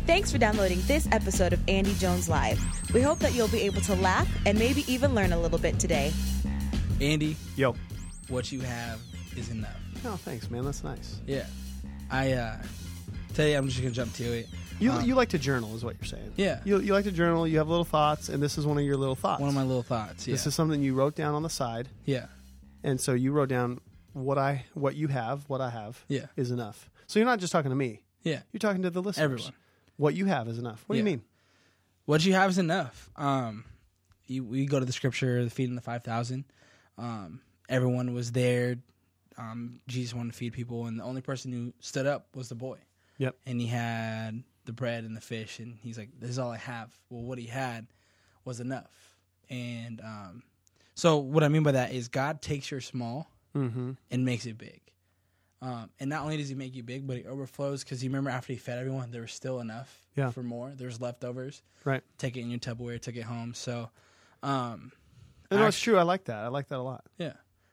Thanks for downloading this episode of Andy Jones Live. We hope that you'll be able to laugh and maybe even learn a little bit today. Andy, Yo. what you have is enough. Oh, thanks, man. That's nice. Yeah. Today I'm just going to jump to it. You like to journal is what you're saying. Yeah. You like to journal. You have little thoughts, and this is one of your little thoughts. One of my little thoughts, yeah. This is something you wrote down on the side. Yeah. And so you wrote down what I have Yeah. is enough. So you're not just talking to me. Yeah. You're talking to the listeners. Everyone. What you have is enough. What do you mean? What you have is enough. We go to the scripture, the feeding the 5,000. Everyone was there. Jesus wanted to feed people, and the only person who stood up was the boy. Yep. And he had the bread and the fish, and he's like, this is all I have. Well, what he had was enough. And so what I mean by that is God takes your small and makes it big. And not only does he make you big, but he overflows, because you remember after he fed everyone, there was still enough for more. There's leftovers. Right. Take it in your Tupperware, take it home. So, and that's true. I like that. I like that a lot. Yeah.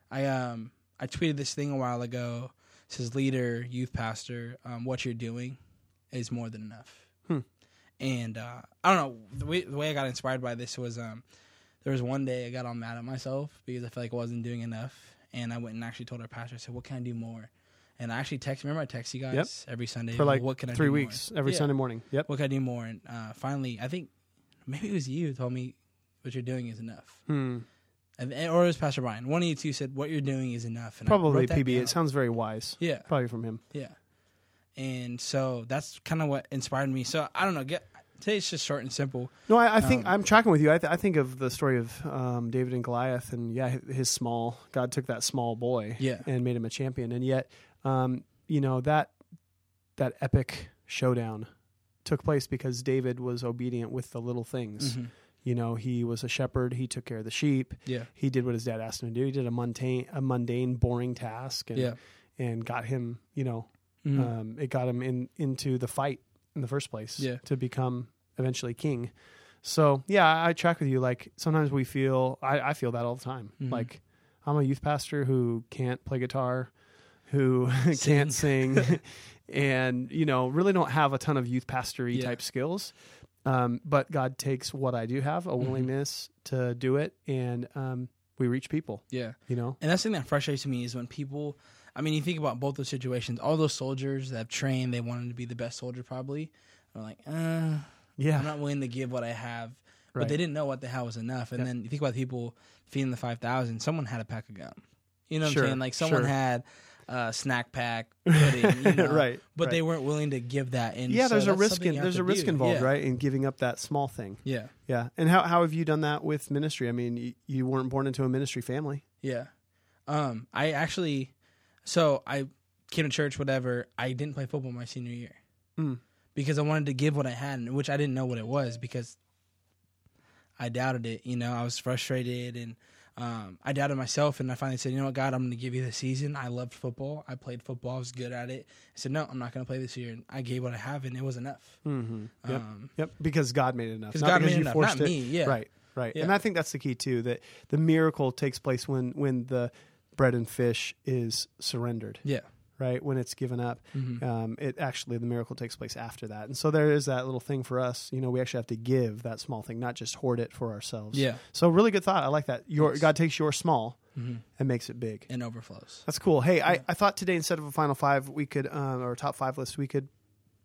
I tweeted this thing a while ago. It says, leader, youth pastor, what you're doing is more than enough. And I don't know, the way I got inspired by this was there was one day I got all mad at myself because I felt like I wasn't doing enough. And I went and actually told our pastor, I said, what can I do more? And I actually remember I text you guys every Sunday. For like what can I 3 do weeks, more? every Sunday morning. Yep. What can I do more? And finally, I think maybe it was you who told me what you're doing is enough. Or it was Pastor Brian. One of you two said, what you're doing is enough. And Probably PB. It sounds very wise. Yeah. Probably from him. Yeah. And so that's kind of what inspired me. So I don't know. Today's just short and simple. No, I think I'm tracking with you. I think of the story of David and Goliath, and his small. God took that small boy and made him a champion, and yet, that epic showdown took place because David was obedient with the little things. He was a shepherd. He took care of the sheep. Yeah. He did what his dad asked him to do. He did a mundane, boring task, and got him. It got him into the fight in the first place to become eventually king. So I track with you. Like sometimes we feel, I feel that all the time. Like I'm a youth pastor who can't play guitar, who can't sing, and really don't have a ton of youth pastory type skills. But God takes what I do have, a willingness to do it, and we reach people. Yeah, And that's the thing that frustrates me is when people. I mean, you think about both those situations. All those soldiers that have trained, they wanted to be the best soldier probably. Are like, I'm not willing to give what I have. But they didn't know what the hell was enough. And then you think about people feeding the 5,000. Someone had a pack of gum. You know what I'm saying? Like someone had a snack pack, pudding, right? But they weren't willing to give that. And there's a risk. There's a risk involved, right, in giving up that small thing. Yeah. And how have you done that with ministry? I mean, you weren't born into a ministry family. Yeah. I actually. So I came to church, whatever. I didn't play football my senior year because I wanted to give what I had, which I didn't know what it was because I doubted it. I was frustrated and I doubted myself. And I finally said, you know what, God, I'm going to give you the season. I loved football. I played football. I was good at it. I said, no, I'm not going to play this year. And I gave what I have, and it was enough. Yep. Because God made it enough. Because God made it enough, not me. Yeah. Right. Yeah. And I think that's the key too. That the miracle takes place when the bread and fish is surrendered. Yeah. Right? When it's given up. The miracle takes place after that. And so there is that little thing for us. We actually have to give that small thing, not just hoard it for ourselves. Yeah. So really good thought. I like that. God takes your small and makes it big. And overflows. That's cool. Hey, I thought today instead of a final five, we could, or a top five list, we could,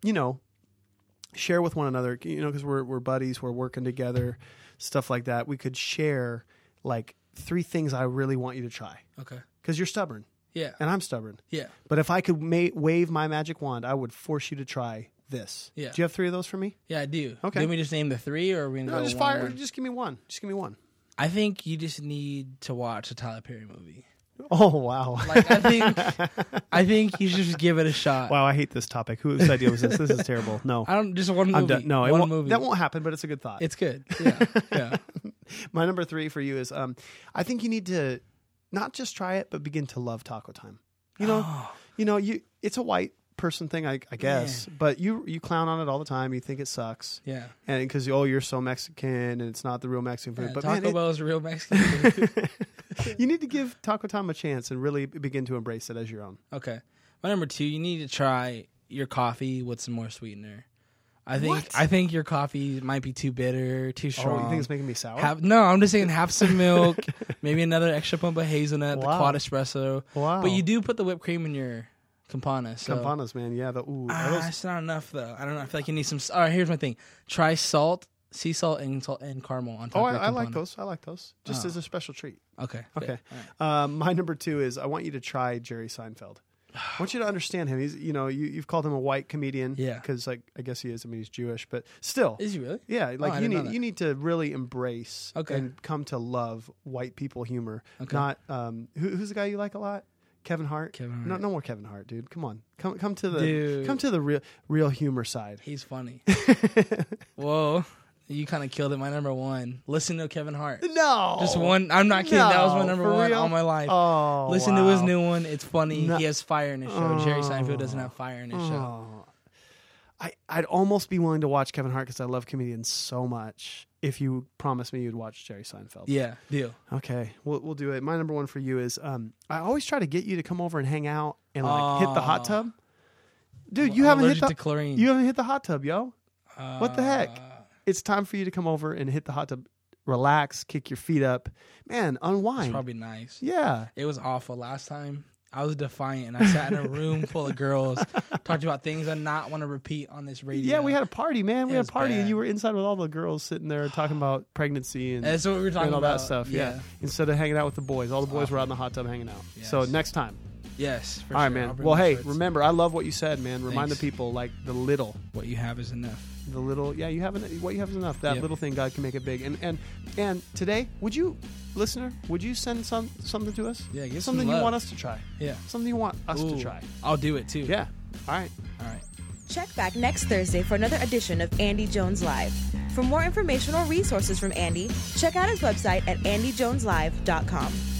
share with one another, because we're buddies, we're working together, stuff like that. We could share like 3 things I really want you to try. Okay. Because you're stubborn. Yeah. And I'm stubborn. Yeah. But if I could wave my magic wand, I would force you to try this. Yeah. Do you have 3 of those for me? Yeah, I do. Okay. Let me just name the 3, or are we going to go just one, fire. Just give me one. Just give me one. I think you just need to watch a Tyler Perry movie. Oh, wow. Like I think you should just give it a shot. Wow, I hate this topic. Whose idea was this? This is terrible. No. I don't, just one movie. I'm done. No, one movie. That won't happen, but it's a good thought. It's good. Yeah. Yeah. My number 3 for you is I think you need to not just try it, but begin to love Taco Time. It's a white person thing, I guess, but you clown on it all the time. You think it sucks. Yeah. And because, you're so Mexican and it's not the real Mexican food. Yeah, but Taco Bell is real Mexican food. You need to give Taco Time a chance and really begin to embrace it as your own. Okay. My number 2, you need to try your coffee with some more sweetener. I think your coffee might be too bitter, too strong. Oh, you think it's making me sour? No, I'm just saying have some milk, maybe another extra pump of hazelnut, the quad espresso. Wow. But you do put the whipped cream in your Campana. So. Campanas, man. Yeah. It's not enough, though. I don't know. I feel like you need some... All right, here's my thing. Try salt, sea salt, and caramel on top of your Campana. I like those. Just as a special treat. Okay. Right. My number 2 is I want you to try Jerry Seinfeld. I want you to understand him. He's, you've called him a white comedian. Yeah. Because, I guess he is. I mean, he's Jewish, but still. Is he really? Yeah. You need to really embrace and come to love white people humor. Okay. Not, who's the guy you like a lot? Kevin Hart. No more Kevin Hart, dude. Come on. Come to the real humor side. He's funny. Whoa. You kind of killed it. My number 1. Listen to Kevin Hart. No. Just one. I'm not kidding. That was my number 1 all my life. Oh, Listen to his new one. It's funny. He has fire in his show. Jerry Seinfeld doesn't have fire in his show. I'd almost be willing to watch Kevin Hart because I love comedians so much. If you promised me you'd watch Jerry Seinfeld. Yeah, deal. Okay, we'll do it. My number 1 for you is I always try to get you to come over and hang out and hit the hot tub. Dude, you haven't hit the hot tub, yo. What the heck? It's time for you to come over and hit the hot tub. Relax, kick your feet up. Man, unwind. It's probably nice. Yeah. It was awful last time. I was defiant, and I sat in a room full of girls, talked about things I not want to repeat on this radio. Yeah, we had a party, man. We had a party, bad. and you were inside with all the girls sitting there talking about pregnancy and that's what we were talking all about. That stuff. Yeah. Instead of hanging out with the boys, all the boys were out in the hot tub hanging out. Yes. So next time. Yes, for all right, sure. man. Well, hey, remember, I love what you said, man. Remind Thanks. the people, the little. What you have is enough. The little, what you have is enough. That little thing, God can make it big. And today, listener, would you send something to us? Yeah, give something some love. You want us to try. Yeah, something you want us to try. I'll do it too. Yeah. All right. Check back next Thursday for another edition of Andy Jones Live. For more information or resources from Andy, check out his website at andyjoneslive.com.